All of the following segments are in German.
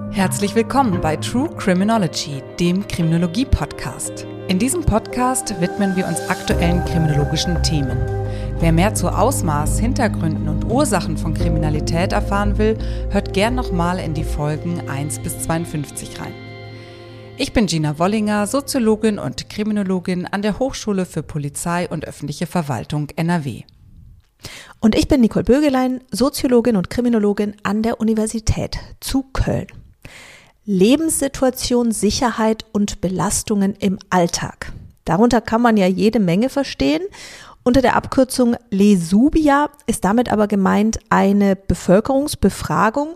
Herzlich willkommen bei True Criminology, dem Kriminologie-Podcast. In diesem Podcast widmen wir uns aktuellen kriminologischen Themen. Wer mehr zu Ausmaß, Hintergründen und Ursachen von Kriminalität erfahren will, hört gern nochmal in die Folgen 1 bis 52 rein. Ich bin Gina Wollinger, Soziologin und Kriminologin an der Hochschule für Polizei und öffentliche Verwaltung NRW. Und ich bin Nicole Bögelein, Soziologin und Kriminologin an der Universität zu Köln. Lebenssituation, Sicherheit und Belastungen im Alltag. Darunter kann man ja jede Menge verstehen. Unter der Abkürzung Lesubia ist damit aber gemeint eine Bevölkerungsbefragung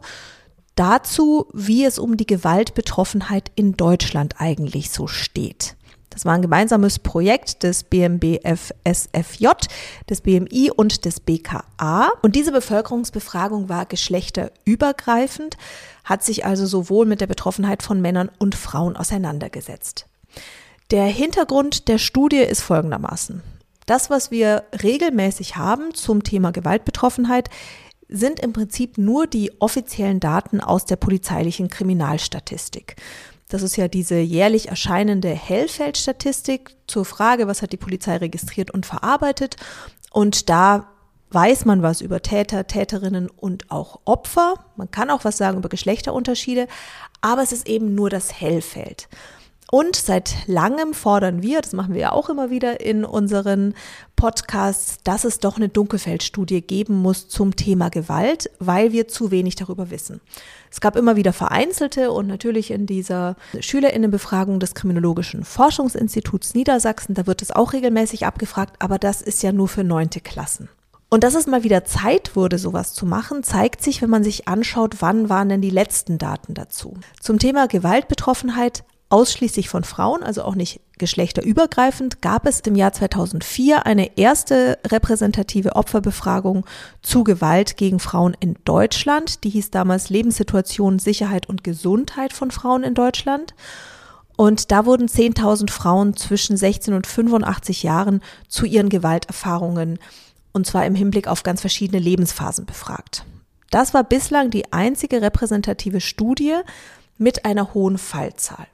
dazu, wie es um die Gewaltbetroffenheit in Deutschland eigentlich so steht. Das war ein gemeinsames Projekt des BMBF-SFJ, des BMI und des BKA. Und diese Bevölkerungsbefragung war geschlechterübergreifend, hat sich also sowohl mit der Betroffenheit von Männern und Frauen auseinandergesetzt. Der Hintergrund der Studie ist folgendermaßen. Das, was wir regelmäßig haben zum Thema Gewaltbetroffenheit, sind im Prinzip nur die offiziellen Daten aus der polizeilichen Kriminalstatistik. Das ist ja diese jährlich erscheinende Hellfeld-Statistik zur Frage, was hat die Polizei registriert und verarbeitet. Und da weiß man was über Täter, Täterinnen und auch Opfer. Man kann auch was sagen über Geschlechterunterschiede, aber es ist eben nur das Hellfeld. Und seit langem fordern wir, das machen wir ja auch immer wieder in unseren Podcasts, dass es doch eine Dunkelfeldstudie geben muss zum Thema Gewalt, weil wir zu wenig darüber wissen. Es gab immer wieder vereinzelte und natürlich in dieser SchülerInnenbefragung des Kriminologischen Forschungsinstituts Niedersachsen, da wird es auch regelmäßig abgefragt, aber das ist ja nur für 9. Klassen. Und dass es mal wieder Zeit wurde, sowas zu machen, zeigt sich, wenn man sich anschaut, wann waren denn die letzten Daten dazu. Zum Thema Gewaltbetroffenheit ausschließlich von Frauen, also auch nicht geschlechterübergreifend, gab es im Jahr 2004 eine erste repräsentative Opferbefragung zu Gewalt gegen Frauen in Deutschland. Die hieß damals Lebenssituation, Sicherheit und Gesundheit von Frauen in Deutschland. Und da wurden 10.000 Frauen zwischen 16 und 85 Jahren zu ihren Gewalterfahrungen, und zwar im Hinblick auf ganz verschiedene Lebensphasen befragt. Das war bislang die einzige repräsentative Studie mit einer hohen Fallzahl.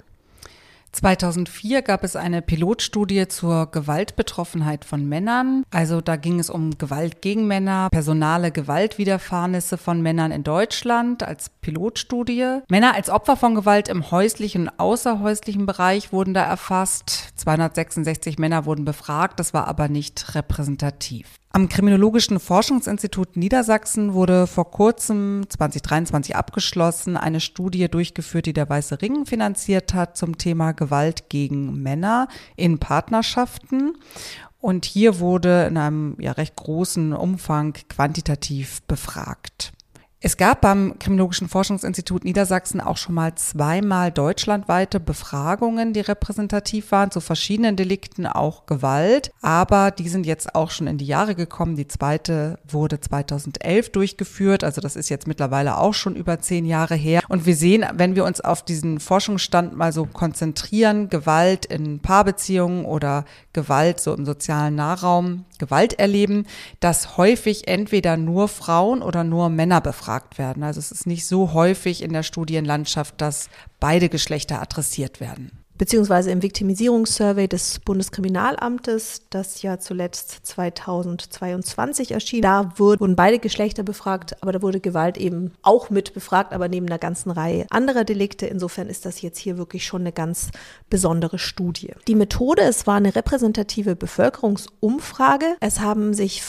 2004 gab es eine Pilotstudie zur Gewaltbetroffenheit von Männern. Also da ging es um Gewalt gegen Männer, personale Gewaltwiderfahrnisse von Männern in Deutschland als Pilotstudie. Männer als Opfer von Gewalt im häuslichen und außerhäuslichen Bereich wurden da erfasst. 266 Männer wurden befragt, das war aber nicht repräsentativ. Am Kriminologischen Forschungsinstitut Niedersachsen wurde vor kurzem 2023 abgeschlossen, eine Studie durchgeführt, die der Weiße Ring finanziert hat zum Thema Gewalt gegen Männer in Partnerschaften. Und hier wurde in einem recht großen Umfang quantitativ befragt. Es gab beim Kriminologischen Forschungsinstitut Niedersachsen auch schon mal zweimal deutschlandweite Befragungen, die repräsentativ waren, zu verschiedenen Delikten, auch Gewalt. Aber die sind jetzt auch schon in die Jahre gekommen. Die zweite wurde 2011 durchgeführt. Also das ist jetzt mittlerweile auch schon über 10 Jahre her. Und wir sehen, wenn wir uns auf diesen Forschungsstand mal so konzentrieren, Gewalt in Paarbeziehungen oder Gewalt so im sozialen Nahraum, Gewalt erleben, dass häufig entweder nur Frauen oder nur Männer befragt werden. Also es ist nicht so häufig in der Studienlandschaft, dass beide Geschlechter adressiert werden. Beziehungsweise im Viktimisierungssurvey des Bundeskriminalamtes, das ja zuletzt 2022 erschien. Da wurden beide Geschlechter befragt, aber da wurde Gewalt eben auch mit befragt, aber neben einer ganzen Reihe anderer Delikte. Insofern ist das jetzt hier wirklich schon eine ganz besondere Studie. Die Methode, es war eine repräsentative Bevölkerungsumfrage. Es haben sich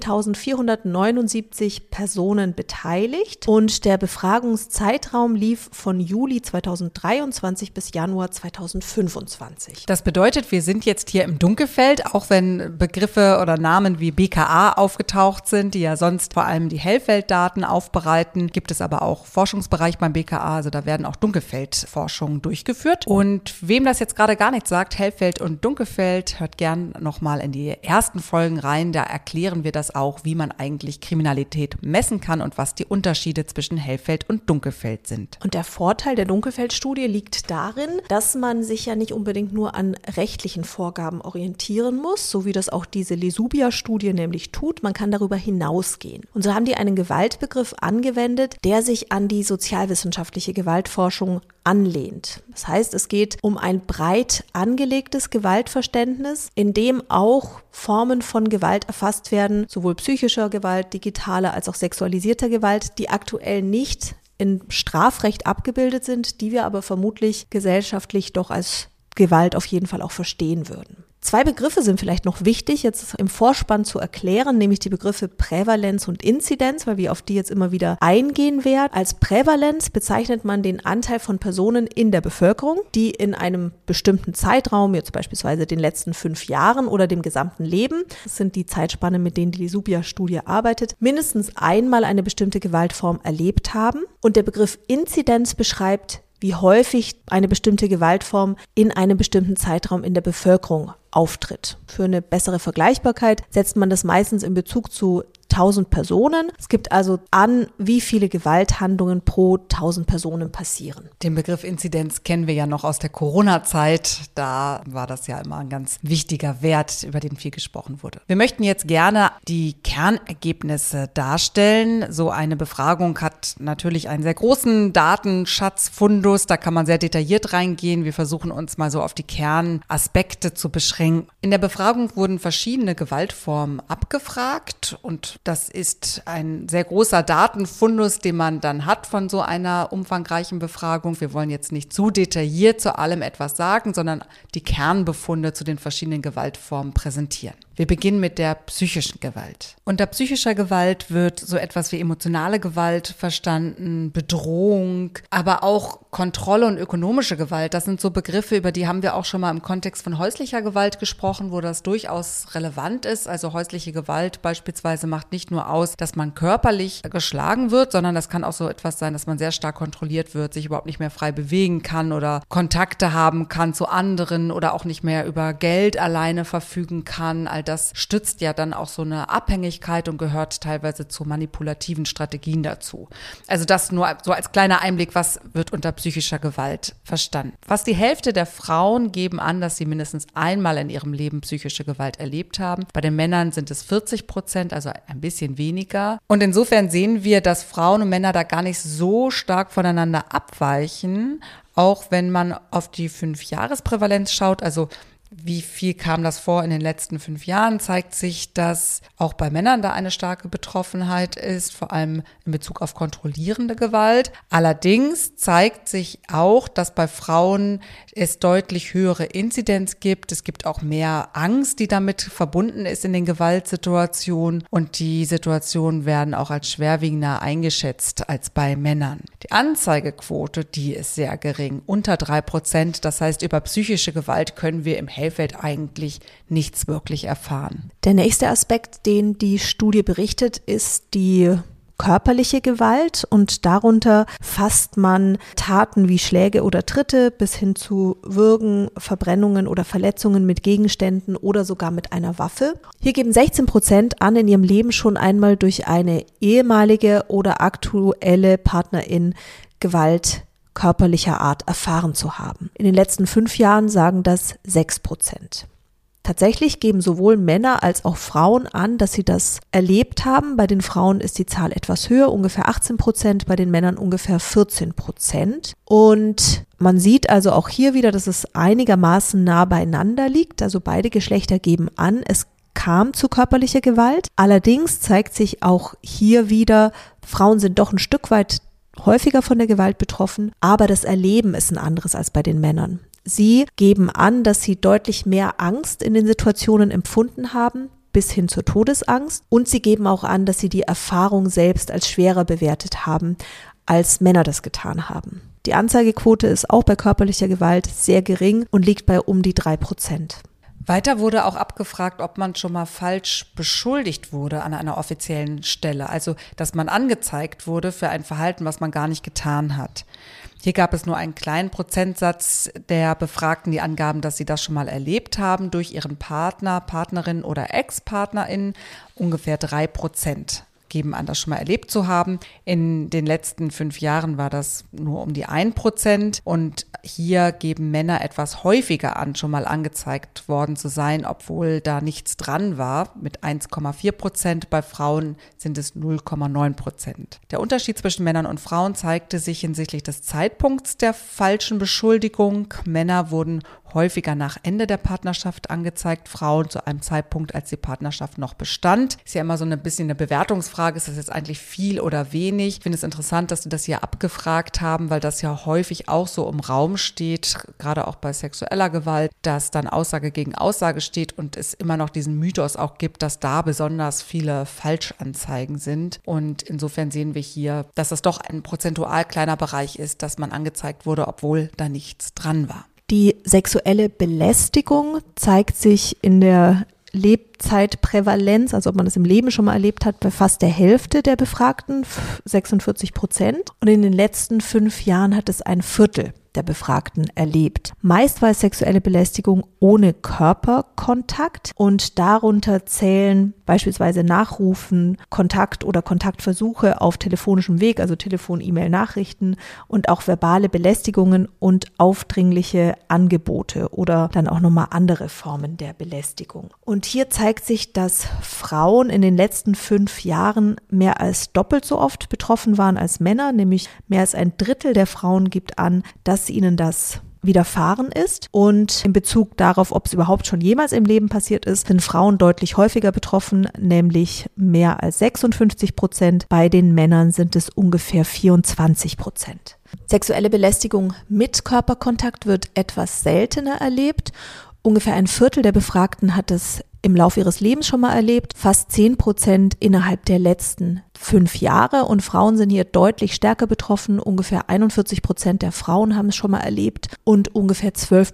15.479 Personen beteiligt und der Befragungszeitraum lief von Juli 2023 bis Januar 2025. Das bedeutet, wir sind jetzt hier im Dunkelfeld, auch wenn Begriffe oder Namen wie BKA aufgetaucht sind, die ja sonst vor allem die Hellfelddaten aufbereiten, gibt es aber auch Forschungsbereich beim BKA, also da werden auch Dunkelfeldforschungen durchgeführt. Und wem das jetzt gerade gar nichts sagt, Hellfeld und Dunkelfeld, hört gern nochmal in die ersten Folgen rein, da erklären wir das auch, wie man eigentlich Kriminalität messen kann und was die Unterschiede zwischen Hellfeld und Dunkelfeld sind. Und der Vorteil der Dunkelfeldstudie liegt darin, dass man sich sich ja nicht unbedingt nur an rechtlichen Vorgaben orientieren muss, so wie das auch diese Lesubia-Studie nämlich tut. Man kann darüber hinausgehen. Und so haben die einen Gewaltbegriff angewendet, der sich an die sozialwissenschaftliche Gewaltforschung anlehnt. Das heißt, es geht um ein breit angelegtes Gewaltverständnis, in dem auch Formen von Gewalt erfasst werden, sowohl psychischer Gewalt, digitaler als auch sexualisierter Gewalt, die aktuell nicht in Strafrecht abgebildet sind, die wir aber vermutlich gesellschaftlich doch als Gewalt auf jeden Fall auch verstehen würden. 2 Begriffe sind vielleicht noch wichtig, jetzt im Vorspann zu erklären, nämlich die Begriffe Prävalenz und Inzidenz, weil wir auf die jetzt immer wieder eingehen werden. Als Prävalenz bezeichnet man den Anteil von Personen in der Bevölkerung, die in einem bestimmten Zeitraum, jetzt beispielsweise den letzten 5 Jahren oder dem gesamten Leben, das sind die Zeitspannen, mit denen die Lesubia-Studie arbeitet, mindestens einmal eine bestimmte Gewaltform erlebt haben. Und der Begriff Inzidenz beschreibt, wie häufig eine bestimmte Gewaltform in einem bestimmten Zeitraum in der Bevölkerung auftritt. Für eine bessere Vergleichbarkeit setzt man das meistens in Bezug zu 1000 Personen. Es gibt also an, wie viele Gewalthandlungen pro 1000 Personen passieren. Den Begriff Inzidenz kennen wir ja noch aus der Corona-Zeit. Da war das ja immer ein ganz wichtiger Wert, über den viel gesprochen wurde. Wir möchten jetzt gerne die Kernergebnisse darstellen. So eine Befragung hat natürlich einen sehr großen Datenschatzfundus. Da kann man sehr detailliert reingehen. Wir versuchen uns mal so auf die Kernaspekte zu beschränken. In der Befragung wurden verschiedene Gewaltformen abgefragt und das ist ein sehr großer Datenfundus, den man dann hat von so einer umfangreichen Befragung. Wir wollen jetzt nicht zu detailliert zu allem etwas sagen, sondern die Kernbefunde zu den verschiedenen Gewaltformen präsentieren. Wir beginnen mit der psychischen Gewalt. Unter psychischer Gewalt wird so etwas wie emotionale Gewalt verstanden, Bedrohung, aber auch Kontrolle und ökonomische Gewalt. Das sind so Begriffe, über die haben wir auch schon mal im Kontext von häuslicher Gewalt gesprochen, wo das durchaus relevant ist. Also häusliche Gewalt beispielsweise macht nicht nur aus, dass man körperlich geschlagen wird, sondern das kann auch so etwas sein, dass man sehr stark kontrolliert wird, sich überhaupt nicht mehr frei bewegen kann oder Kontakte haben kann zu anderen oder auch nicht mehr über Geld alleine verfügen kann. All das stützt ja dann auch so eine Abhängigkeit und gehört teilweise zu manipulativen Strategien dazu. Also das nur so als kleiner Einblick, was wird unter psychischer Gewalt verstanden. Fast die Hälfte der Frauen geben an, dass sie mindestens einmal in ihrem Leben psychische Gewalt erlebt haben. Bei den Männern sind es 40%, also ein bisschen weniger. Und insofern sehen wir, dass Frauen und Männer da gar nicht so stark voneinander abweichen, auch wenn man auf die 5-Jahres-Prävalenz schaut, also wie viel kam das vor in den letzten 5 Jahren, zeigt sich, dass auch bei Männern da eine starke Betroffenheit ist, vor allem in Bezug auf kontrollierende Gewalt. Allerdings zeigt sich auch, dass bei Frauen es deutlich höhere Inzidenz gibt. Es gibt auch mehr Angst, die damit verbunden ist in den Gewaltsituationen. Und die Situationen werden auch als schwerwiegender eingeschätzt als bei Männern. Die Anzeigequote, die ist sehr gering, unter 3%. Das heißt, über psychische Gewalt können wir im Hellfeld eigentlich nichts wirklich erfahren. Der nächste Aspekt, den die Studie berichtet, ist die körperliche Gewalt und darunter fasst man Taten wie Schläge oder Tritte bis hin zu Würgen, Verbrennungen oder Verletzungen mit Gegenständen oder sogar mit einer Waffe. Hier geben 16% an, in ihrem Leben schon einmal durch eine ehemalige oder aktuelle Partnerin Gewalt körperlicher Art erfahren zu haben. In den letzten 5 Jahren sagen das 6%. Tatsächlich geben sowohl Männer als auch Frauen an, dass sie das erlebt haben. Bei den Frauen ist die Zahl etwas höher, ungefähr 18%, bei den Männern ungefähr 14%. Und man sieht also auch hier wieder, dass es einigermaßen nah beieinander liegt. Also beide Geschlechter geben an, es kam zu körperlicher Gewalt. Allerdings zeigt sich auch hier wieder, Frauen sind doch ein Stück weit häufiger von der Gewalt betroffen, aber das Erleben ist ein anderes als bei den Männern. Sie geben an, dass sie deutlich mehr Angst in den Situationen empfunden haben, bis hin zur Todesangst. Und sie geben auch an, dass sie die Erfahrung selbst als schwerer bewertet haben, als Männer das getan haben. Die Anzeigequote ist auch bei körperlicher Gewalt sehr gering und liegt bei um die 3%. Weiter wurde auch abgefragt, ob man schon mal falsch beschuldigt wurde an einer offiziellen Stelle, also dass man angezeigt wurde für ein Verhalten, was man gar nicht getan hat. Hier gab es nur einen kleinen Prozentsatz der Befragten, die angaben, dass sie das schon mal erlebt haben durch ihren Partner, Partnerin oder Ex-Partnerin, ungefähr 3%. geben an, das schon mal erlebt zu haben. In den letzten 5 Jahren war das nur um die 1% und hier geben Männer etwas häufiger an, schon mal angezeigt worden zu sein, obwohl da nichts dran war. Mit 1,4%, bei Frauen sind es 0,9%. Der Unterschied zwischen Männern und Frauen zeigte sich hinsichtlich des Zeitpunkts der falschen Beschuldigung. Männer wurden häufiger nach Ende der Partnerschaft angezeigt, Frauen zu einem Zeitpunkt, als die Partnerschaft noch bestand. Ist ja immer so ein bisschen eine Bewertungsfrage, ist das jetzt eigentlich viel oder wenig? Ich finde es interessant, dass Sie das hier abgefragt haben, weil das ja häufig auch so im Raum steht, gerade auch bei sexueller Gewalt, dass dann Aussage gegen Aussage steht und es immer noch diesen Mythos auch gibt, dass da besonders viele Falschanzeigen sind. Und insofern sehen wir hier, dass das doch ein prozentual kleiner Bereich ist, dass man angezeigt wurde, obwohl da nichts dran war. Die sexuelle Belästigung zeigt sich in der Lebzeitprävalenz, also ob man das im Leben schon mal erlebt hat, bei fast der Hälfte der Befragten, 46%. Und in den letzten 5 Jahren hat es ein Viertel der Befragten erlebt. Meist war es sexuelle Belästigung ohne Körperkontakt und darunter zählen beispielsweise Nachrufen, Kontakt oder Kontaktversuche auf telefonischem Weg, also Telefon, E-Mail, Nachrichten und auch verbale Belästigungen und aufdringliche Angebote oder dann auch nochmal andere Formen der Belästigung. Und hier zeigt sich, dass Frauen in den letzten 5 Jahren mehr als doppelt so oft betroffen waren als Männer, nämlich mehr als ein Drittel der Frauen gibt an, dass ihnen das widerfahren ist. Und in Bezug darauf, ob es überhaupt schon jemals im Leben passiert ist, sind Frauen deutlich häufiger betroffen, nämlich mehr als 56%. Bei den Männern sind es ungefähr 24%. Sexuelle Belästigung mit Körperkontakt wird etwas seltener erlebt. Ungefähr ein Viertel der Befragten hat es im Laufe ihres Lebens schon mal erlebt, fast 10% innerhalb der letzten 5 Jahre und Frauen sind hier deutlich stärker betroffen. Ungefähr 41% der Frauen haben es schon mal erlebt und ungefähr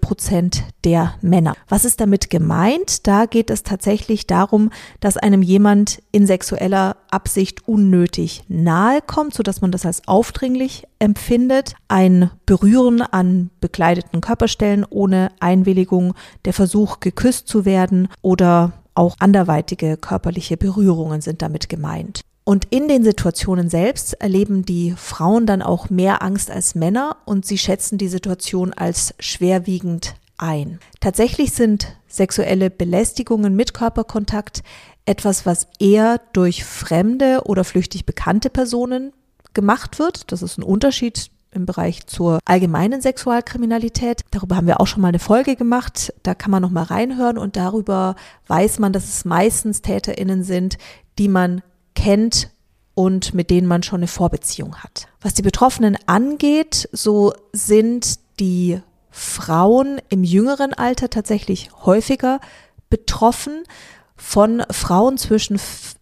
12% der Männer. Was ist damit gemeint? Da geht es tatsächlich darum, dass einem jemand in sexueller Absicht unnötig nahe kommt, sodass man das als aufdringlich empfindet. Ein Berühren an bekleideten Körperstellen ohne Einwilligung, der Versuch, geküsst zu werden oder auch anderweitige körperliche Berührungen sind damit gemeint. Und in den Situationen selbst erleben die Frauen dann auch mehr Angst als Männer und sie schätzen die Situation als schwerwiegend ein. Tatsächlich sind sexuelle Belästigungen mit Körperkontakt etwas, was eher durch fremde oder flüchtig bekannte Personen gemacht wird. Das ist ein Unterschied im Bereich zur allgemeinen Sexualkriminalität. Darüber haben wir auch schon mal eine Folge gemacht. Da kann man noch mal reinhören und darüber weiß man, dass es meistens TäterInnen sind, die man kennt und mit denen man schon eine Vorbeziehung hat. Was die Betroffenen angeht, so sind die Frauen im jüngeren Alter tatsächlich häufiger betroffen. Von Frauen zwischen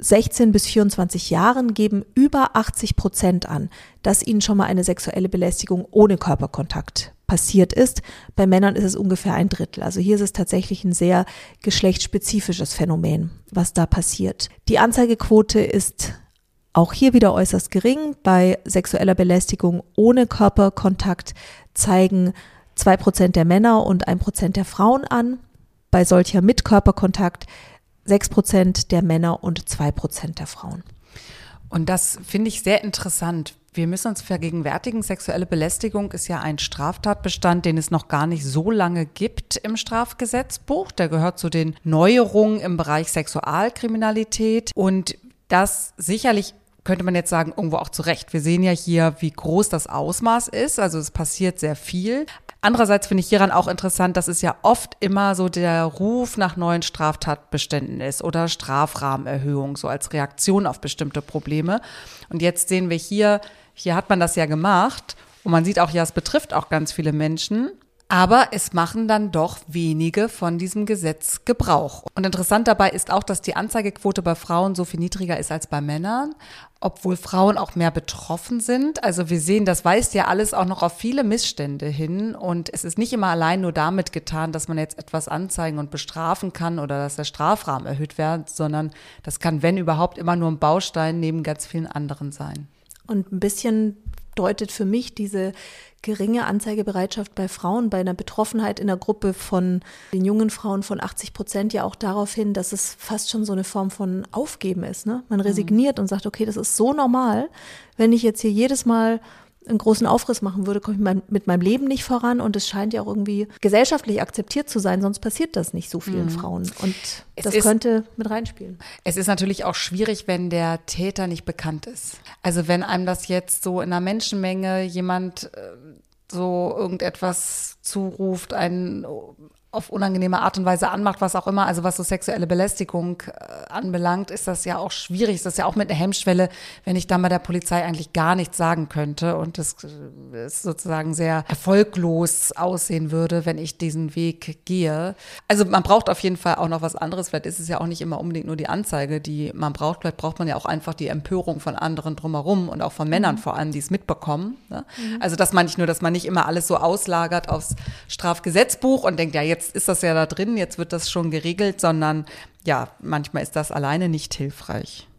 16 bis 24 Jahren geben über 80% an, dass ihnen schon mal eine sexuelle Belästigung ohne Körperkontakt passiert ist. Bei Männern ist es ungefähr ein Drittel. Also hier ist es tatsächlich ein sehr geschlechtsspezifisches Phänomen, was da passiert. Die Anzeigequote ist auch hier wieder äußerst gering. Bei sexueller Belästigung ohne Körperkontakt zeigen 2% der Männer und 1% der Frauen an. Bei solcher mit Körperkontakt 6% der Männer und 2% der Frauen. Und das finde ich sehr interessant. Wir müssen uns vergegenwärtigen, sexuelle Belästigung ist ja ein Straftatbestand, den es noch gar nicht so lange gibt im Strafgesetzbuch. Der gehört zu den Neuerungen im Bereich Sexualkriminalität und das sicherlich könnte man jetzt sagen, irgendwo auch zu Recht. Wir sehen ja hier, wie groß das Ausmaß ist, also es passiert sehr viel. Andererseits finde ich hieran auch interessant, dass es ja oft immer so der Ruf nach neuen Straftatbeständen ist oder Strafrahmenerhöhung, so als Reaktion auf bestimmte Probleme. Und jetzt sehen wir hier hat man das ja gemacht und man sieht auch, ja, es betrifft auch ganz viele Menschen. Aber es machen dann doch wenige von diesem Gesetz Gebrauch. Und interessant dabei ist auch, dass die Anzeigequote bei Frauen so viel niedriger ist als bei Männern, obwohl Frauen auch mehr betroffen sind. Also wir sehen, das weist ja alles auch noch auf viele Missstände hin. Und es ist nicht immer allein nur damit getan, dass man jetzt etwas anzeigen und bestrafen kann oder dass der Strafrahmen erhöht wird, sondern das kann, wenn überhaupt, immer nur ein Baustein neben ganz vielen anderen sein. Und ein bisschen deutet für mich diese geringe Anzeigebereitschaft bei Frauen, bei einer Betroffenheit in der Gruppe von den jungen Frauen von 80% ja auch darauf hin, dass es fast schon so eine Form von Aufgeben ist. Ne? Man resigniert und sagt, okay, das ist so normal, wenn ich jetzt hier jedes Mal einen großen Aufriss machen würde, komme ich mit meinem Leben nicht voran und es scheint ja auch irgendwie gesellschaftlich akzeptiert zu sein, sonst passiert das nicht so vielen Frauen und das könnte mit reinspielen. Es ist natürlich auch schwierig, wenn der Täter nicht bekannt ist. Also wenn einem das jetzt so in einer Menschenmenge jemand so irgendetwas zuruft, einen auf unangenehme Art und Weise anmacht, was auch immer, also was so sexuelle Belästigung anbelangt, ist das ja auch schwierig. Ist das ja auch mit einer Hemmschwelle, wenn ich dann bei der Polizei eigentlich gar nichts sagen könnte und es ist sozusagen sehr erfolglos aussehen würde, wenn ich diesen Weg gehe. Also man braucht auf jeden Fall auch noch was anderes. Vielleicht ist es ja auch nicht immer unbedingt nur die Anzeige, die man braucht. Vielleicht braucht man ja auch einfach die Empörung von anderen drumherum und auch von Männern vor allem, die es mitbekommen. Ne? Also das meine ich nur, dass man nicht immer alles so auslagert aufs Strafgesetzbuch und denkt, ja, jetzt ist das ja da drin, jetzt wird das schon geregelt, sondern ja, manchmal ist das alleine nicht hilfreich.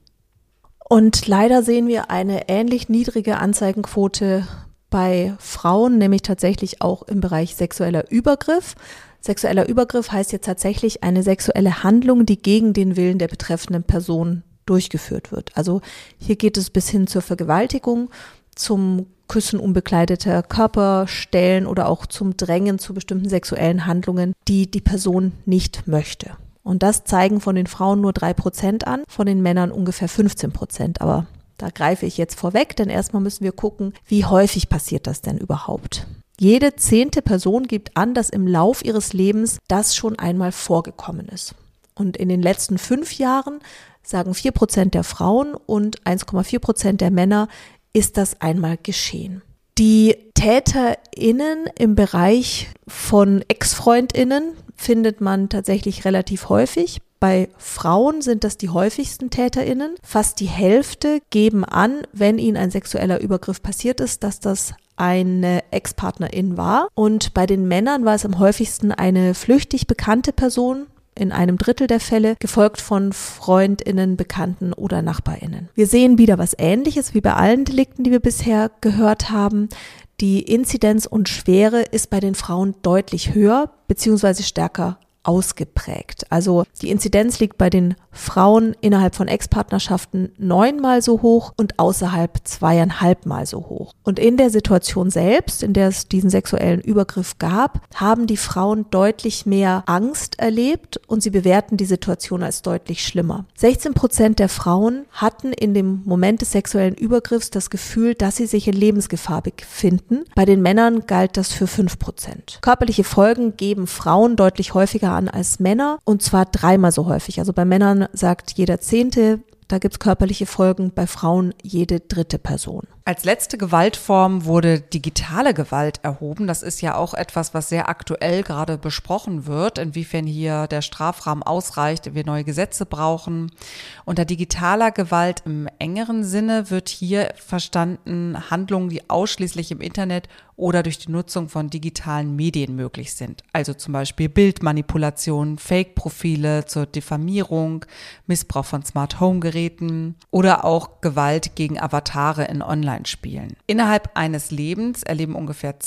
Und leider sehen wir eine ähnlich niedrige Anzeigenquote bei Frauen, nämlich tatsächlich auch im Bereich sexueller Übergriff. Sexueller Übergriff heißt jetzt tatsächlich eine sexuelle Handlung, die gegen den Willen der betreffenden Person durchgeführt wird. Also hier geht es bis hin zur Vergewaltigung, zum Küssen unbekleideter Körperstellen oder auch zum Drängen zu bestimmten sexuellen Handlungen, die die Person nicht möchte. Und das zeigen von den Frauen nur 3% an, von den Männern ungefähr 15%. Aber da greife ich jetzt vorweg, denn erstmal müssen wir gucken, wie häufig passiert das denn überhaupt? Jede 10. Person gibt an, dass im Lauf ihres Lebens das schon einmal vorgekommen ist. Und in den letzten 5 Jahren sagen 4% der Frauen und 1,4% der Männer, ist das einmal geschehen. Die TäterInnen im Bereich von Ex-FreundInnen findet man tatsächlich relativ häufig. Bei Frauen sind das die häufigsten TäterInnen. Fast die Hälfte geben an, wenn ihnen ein sexueller Übergriff passiert ist, dass das eine Ex-Partnerin war. Und bei den Männern war es am häufigsten eine flüchtig bekannte Person, in einem Drittel der Fälle, gefolgt von FreundInnen, Bekannten oder NachbarInnen. Wir sehen wieder was Ähnliches wie bei allen Delikten, die wir bisher gehört haben. Die Inzidenz und Schwere ist bei den Frauen deutlich höher bzw. stärker ausgeprägt. Also die Inzidenz liegt bei den Frauen innerhalb von Ex-Partnerschaften 9-mal so hoch und außerhalb 2,5-mal so hoch. Und in der Situation selbst, in der es diesen sexuellen Übergriff gab, haben die Frauen deutlich mehr Angst erlebt und sie bewerten die Situation als deutlich schlimmer. 16% der Frauen hatten in dem Moment des sexuellen Übergriffs das Gefühl, dass sie sich in Lebensgefahr befinden. Bei den Männern galt das für 5%. Körperliche Folgen geben Frauen deutlich häufiger an als Männer und zwar 3-mal so häufig. Also bei Männern sagt jeder 10., da gibt es körperliche Folgen, bei Frauen jede 3. Person. Als letzte Gewaltform wurde digitale Gewalt erhoben. Das ist ja auch etwas, was sehr aktuell gerade besprochen wird, inwiefern hier der Strafrahmen ausreicht, wir neue Gesetze brauchen. Unter digitaler Gewalt im engeren Sinne wird hier verstanden Handlungen, die ausschließlich im Internet oder durch die Nutzung von digitalen Medien möglich sind. Also zum Beispiel Bildmanipulation, Fake-Profile zur Diffamierung, Missbrauch von Smart-Home-Geräten oder auch Gewalt gegen Avatare in Online-Spielen. Innerhalb eines Lebens erleben ungefähr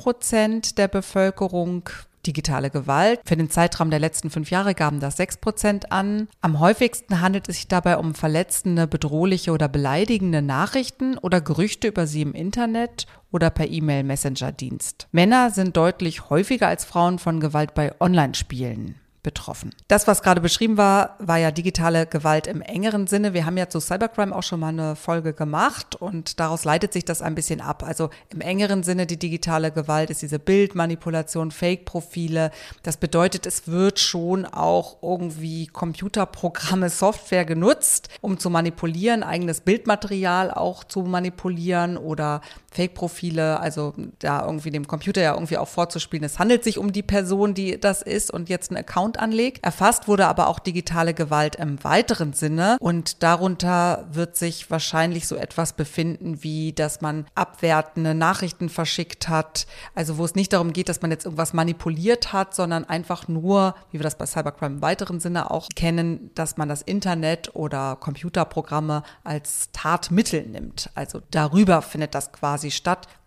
10% der Bevölkerung digitale Gewalt. Für den Zeitraum der letzten 5 Jahre gaben das 6% an. Am häufigsten handelt es sich dabei um verletzende, bedrohliche oder beleidigende Nachrichten oder Gerüchte über sie im Internet oder per E-Mail-Messenger-Dienst. Männer sind deutlich häufiger als Frauen von Gewalt bei Online-Spielen betroffen. Das, was gerade beschrieben war, war ja digitale Gewalt im engeren Sinne. Wir haben ja zu Cybercrime auch schon mal eine Folge gemacht und daraus leitet sich das ein bisschen ab. Also im engeren Sinne die digitale Gewalt ist diese Bildmanipulation, Fake-Profile. Das bedeutet, es wird schon auch irgendwie Computerprogramme, Software genutzt, um zu manipulieren, eigenes Bildmaterial auch zu manipulieren oder Fake-Profile, also da irgendwie dem Computer ja irgendwie auch vorzuspielen, es handelt sich um die Person, die das ist und jetzt einen Account anlegt. Erfasst wurde aber auch digitale Gewalt im weiteren Sinne und darunter wird sich wahrscheinlich so etwas befinden, wie dass man abwertende Nachrichten verschickt hat, also wo es nicht darum geht, dass man jetzt irgendwas manipuliert hat, sondern einfach nur, wie wir das bei Cybercrime im weiteren Sinne auch kennen, dass man das Internet oder Computerprogramme als Tatmittel nimmt. Also darüber findet das quasi statt,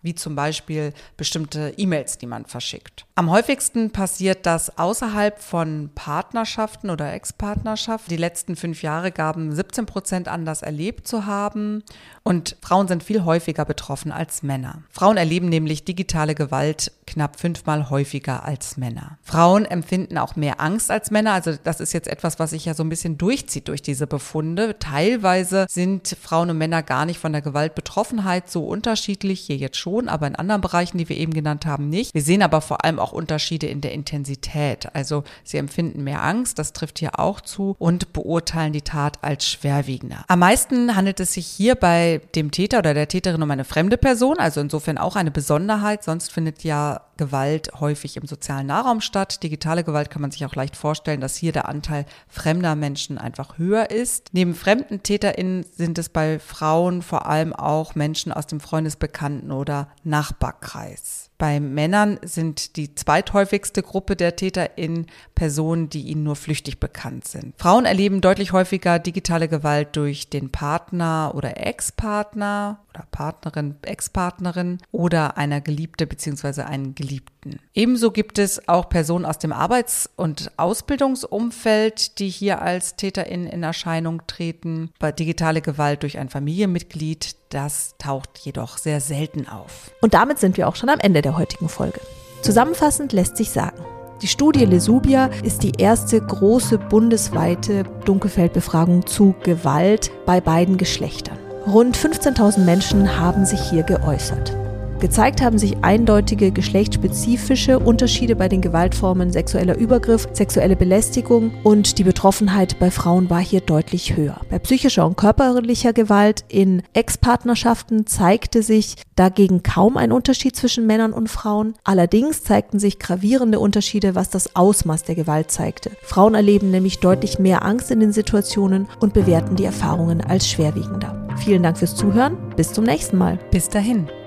wie zum Beispiel bestimmte E-Mails, die man verschickt. Am häufigsten passiert das außerhalb von Partnerschaften oder Ex-Partnerschaften. Die letzten 5 Jahre gaben 17% an, das erlebt zu haben. Und Frauen sind viel häufiger betroffen als Männer. Frauen erleben nämlich digitale Gewalt knapp 5-mal häufiger als Männer. Frauen empfinden auch mehr Angst als Männer. Also das ist jetzt etwas, was sich ja so ein bisschen durchzieht durch diese Befunde. Teilweise sind Frauen und Männer gar nicht von der Gewaltbetroffenheit so unterschiedlich, hier jetzt schon, aber in anderen Bereichen, die wir eben genannt haben, nicht. Wir sehen aber vor allem auch Unterschiede in der Intensität. Also sie empfinden mehr Angst, das trifft hier auch zu, und beurteilen die Tat als schwerwiegender. Am meisten handelt es sich hier bei dem Täter oder der Täterin um eine fremde Person, also insofern auch eine Besonderheit. Sonst findet ja Gewalt häufig im sozialen Nahraum statt. Digitale Gewalt kann man sich auch leicht vorstellen, dass hier der Anteil fremder Menschen einfach höher ist. Neben fremden TäterInnen sind es bei Frauen vor allem auch Menschen aus dem Freundesbekannten- oder Nachbarkreis. Bei Männern sind die zweithäufigste Gruppe der TäterInnen Personen, die ihnen nur flüchtig bekannt sind. Frauen erleben deutlich häufiger digitale Gewalt durch den Partner oder Ex-Partner oder Partnerin, Ex-Partnerin oder einer Geliebte bzw. einen Geliebten. Ebenso gibt es auch Personen aus dem Arbeits- und Ausbildungsumfeld, die hier als TäterInnen in Erscheinung treten. Bei digitale Gewalt durch ein Familienmitglied, das taucht jedoch sehr selten auf. Und damit sind wir auch schon am Ende der heutigen Folge. Zusammenfassend lässt sich sagen: Die Studie Lesubia ist die erste große bundesweite Dunkelfeldbefragung zu Gewalt bei beiden Geschlechtern. Rund 15.000 Menschen haben sich hier geäußert. Gezeigt haben sich eindeutige geschlechtsspezifische Unterschiede bei den Gewaltformen sexueller Übergriff, sexuelle Belästigung, und die Betroffenheit bei Frauen war hier deutlich höher. Bei psychischer und körperlicher Gewalt in Ex-Partnerschaften zeigte sich dagegen kaum ein Unterschied zwischen Männern und Frauen. Allerdings zeigten sich gravierende Unterschiede, was das Ausmaß der Gewalt zeigte. Frauen erleben nämlich deutlich mehr Angst in den Situationen und bewerten die Erfahrungen als schwerwiegender. Vielen Dank fürs Zuhören. Bis zum nächsten Mal. Bis dahin.